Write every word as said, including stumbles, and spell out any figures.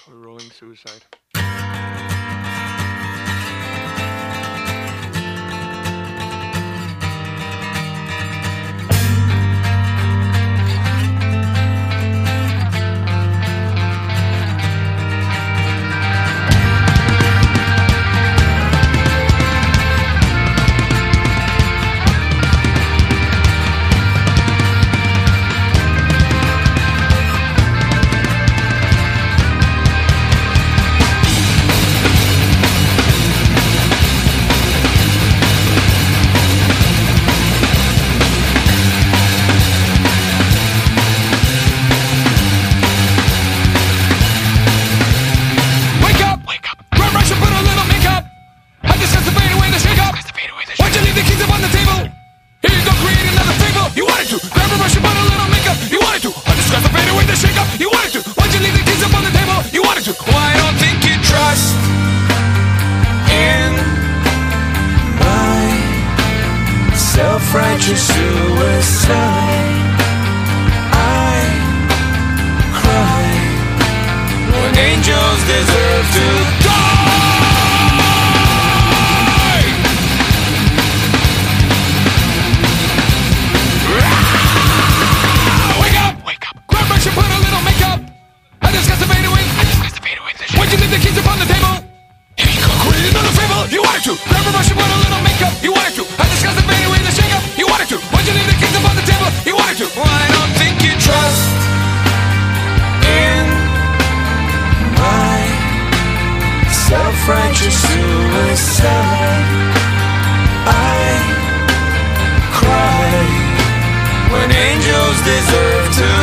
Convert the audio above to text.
We're rolling suicide. Why don't think you trust in my self-righteous suicide? I cry when angels deserve to die. Wake up! Wake up! Grab brush and put a little makeup. I discuss the fade away. Why'd you leave the keys upon the table? Here you go, create another fable. You wanted to. Grab a brush and put a little makeup. You wanted to. I discussed the fade away, the shake up. You wanted to. Why'd you leave the keys upon the table? You wanted to. Well, I don't think you trust in my self-righteous suicide. I cry when angels deserve to